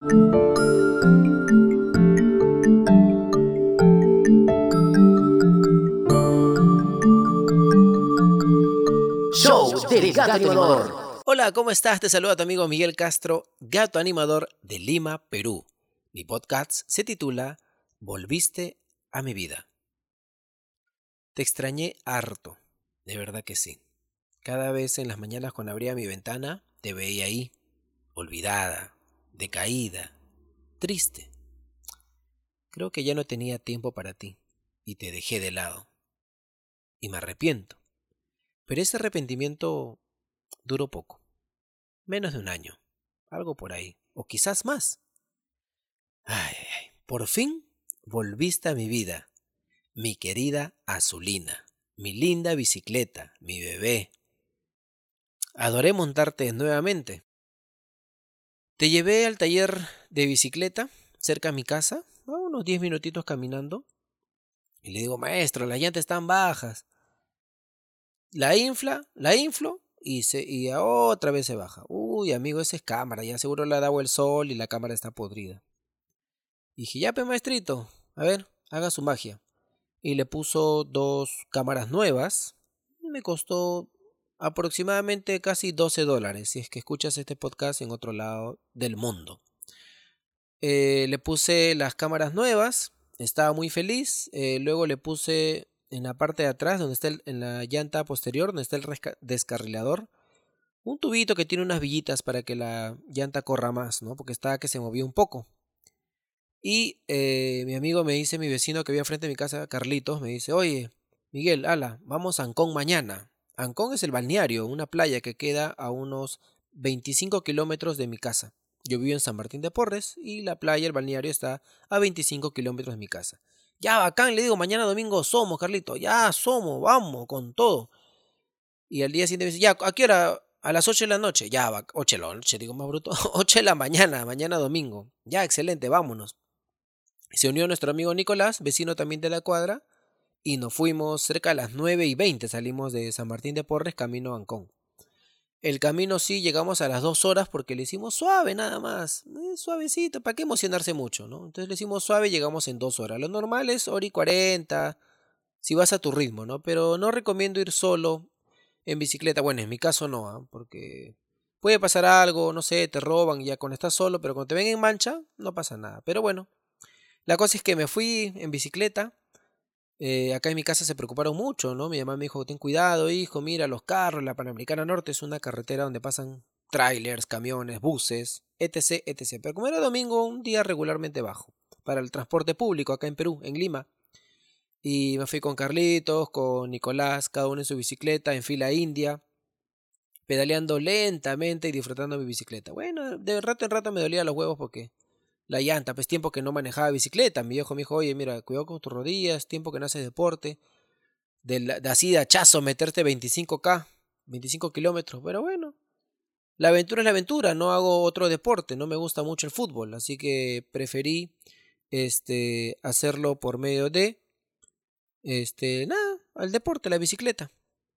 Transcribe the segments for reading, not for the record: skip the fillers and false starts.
Show del Gato Animador. Hola, ¿cómo estás? Te saluda tu amigo Miguel Castro, gato animador de Lima, Perú. Mi podcast se titula Volviste a mi vida. Te extrañé harto, de verdad que sí. Cada vez en las mañanas cuando abría mi ventana, te veía ahí, olvidada, decaída, triste. Creo que ya no tenía tiempo para ti y te dejé de lado. Y me arrepiento. Pero ese arrepentimiento duró poco. Menos de un año. Algo por ahí. O quizás más. Por fin volviste a mi vida. Mi querida Azulina. Mi linda bicicleta. Mi bebé. Adoré montarte nuevamente. Te llevé al taller de bicicleta cerca a mi casa. A unos 10 minutitos caminando. Y le digo, maestro, las llantas están bajas. La inflo y otra vez se baja. Uy, amigo, esa es cámara, ya seguro le ha dado el sol y la cámara está podrida. Y dije, ya, maestrito, a ver, haga su magia. Y le puso 2 cámaras nuevas. Y me costó aproximadamente casi $12, si es que escuchas este podcast en otro lado del mundo. Le puse las cámaras nuevas, estaba muy feliz. Luego le puse en la parte de atrás, donde está en la llanta posterior, donde está el descarrilador, un tubito que tiene unas villitas para que la llanta corra más, ¿no? Porque estaba que se movía un poco. Y mi amigo me dice, mi vecino que vive frente a mi casa, Carlitos, me dice, oye, Miguel, ala, vamos a Ancón mañana. Ancón es el balneario, una playa que queda a unos 25 kilómetros de mi casa. Yo vivo en San Martín de Porres y la playa, el balneario, está a 25 kilómetros de mi casa. Ya, bacán, le digo, mañana domingo somos, Carlito. Ya somos, vamos, con todo. Y al día siguiente me dice, ya, ¿a qué hora? A las 8 de la noche. Ya, 8 de la noche, digo más bruto. 8 de la mañana, mañana domingo. Ya, excelente, vámonos. Se unió nuestro amigo Nicolás, vecino también de la cuadra, y nos fuimos cerca a las 9:20. Salimos de San Martín de Porres, camino a Ancón. El camino sí llegamos a las 2 horas porque le hicimos suave nada más. Suavecito, ¿para qué emocionarse mucho, no? Entonces le hicimos suave y llegamos en 2 horas. Lo normal es 1:40, si vas a tu ritmo, ¿no? Pero no recomiendo ir solo en bicicleta. Bueno, en mi caso no, ¿ah? Porque puede pasar algo, no sé, te roban ya cuando estás solo, pero cuando te ven en mancha, no pasa nada. Pero bueno, la cosa es que me fui en bicicleta. Acá en mi casa se preocuparon mucho, ¿no? Mi mamá me dijo, ten cuidado, hijo, mira los carros, la Panamericana Norte es una carretera donde pasan trailers, camiones, buses, etc, etc. Pero como era domingo, un día regularmente bajo para el transporte público acá en Perú, en Lima. Y me fui con Carlitos, con Nicolás, cada uno en su bicicleta, en fila india, pedaleando lentamente y disfrutando mi bicicleta. Bueno, de rato en rato me dolía los huevos porque la llanta, pues tiempo que no manejaba bicicleta. Mi viejo me dijo, oye, mira, cuidado con tus rodillas, tiempo que no haces deporte. De así de hachazo meterte 25K, 25 kilómetros. Pero bueno, la aventura es la aventura, no hago otro deporte, no me gusta mucho el fútbol. Así que preferí hacerlo por medio de, nada, al deporte, la bicicleta.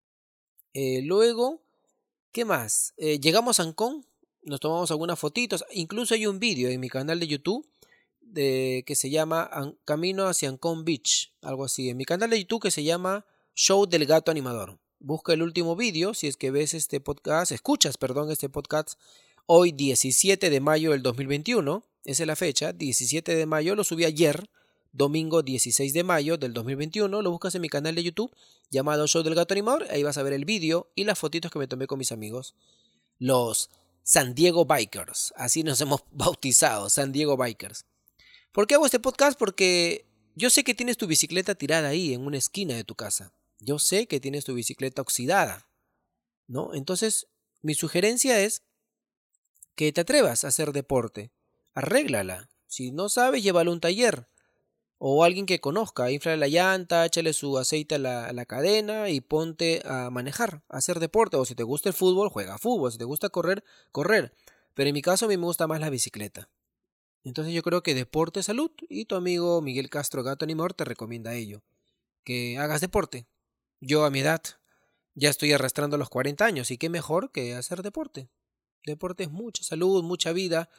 Luego, ¿qué más? Llegamos a Ancón, nos tomamos algunas fotitos. Incluso hay un vídeo en mi canal de YouTube que se llama Camino hacia Ancón Beach, algo así. En mi canal de YouTube que se llama Show del Gato Animador. Busca el último vídeo si es que ves este podcast, escuchas, perdón, este podcast hoy 17 de mayo del 2021. Esa es la fecha, 17 de mayo, lo subí ayer, domingo 16 de mayo del 2021. Lo buscas en mi canal de YouTube llamado Show del Gato Animador. Ahí vas a ver el vídeo y las fotitos que me tomé con mis amigos, los San Diego Bikers. Así nos hemos bautizado, San Diego Bikers. ¿Por qué hago este podcast? Porque yo sé que tienes tu bicicleta tirada ahí en una esquina de tu casa. Yo sé que tienes tu bicicleta oxidada, ¿no? Entonces, mi sugerencia es que te atrevas a hacer deporte. Arréglala. Si no sabes, llévala a un taller o alguien que conozca. Infla la llanta, échale su aceite a la cadena y ponte a manejar, a hacer deporte. O si te gusta el fútbol, juega fútbol. Si te gusta correr, correr. Pero en mi caso a mí me gusta más la bicicleta. Entonces yo creo que deporte es salud y tu amigo Miguel Castro Gato Animador te recomienda ello, que hagas deporte. Yo a mi edad ya estoy arrastrando los 40 años y qué mejor que hacer deporte. Deporte es mucha salud, mucha vida.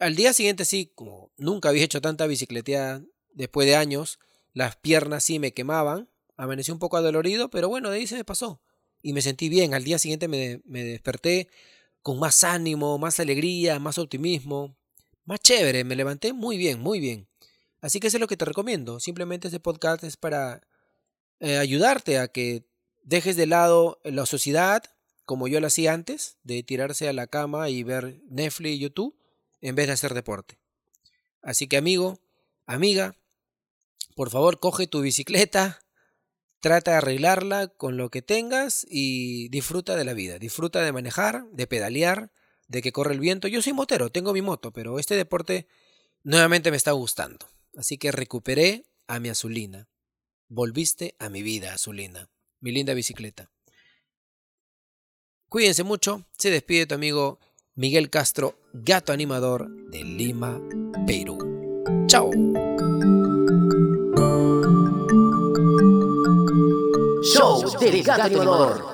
Al día siguiente sí, como nunca había hecho tanta bicicleteada después de años, las piernas sí me quemaban, amanecí un poco adolorido, pero bueno, de ahí se me pasó. Y me sentí bien, al día siguiente me desperté con más ánimo, más alegría, más optimismo, más chévere, me levanté muy bien, muy bien. Así que eso es lo que te recomiendo, simplemente este podcast es para ayudarte a que dejes de lado la ociosidad, como yo lo hacía antes, de tirarse a la cama y ver Netflix y YouTube, en vez de hacer deporte. Así que amigo, amiga, por favor coge tu bicicleta, trata de arreglarla con lo que tengas y disfruta de la vida. Disfruta de manejar, de pedalear, de que corre el viento. Yo soy motero, tengo mi moto, pero este deporte nuevamente me está gustando. Así que recuperé a mi Azulina. Volviste a mi vida, Azulina, mi linda bicicleta. Cuídense mucho, se despide tu amigo Miguel Castro, gato animador de Lima, Perú. ¡Chao! Show del gato animador.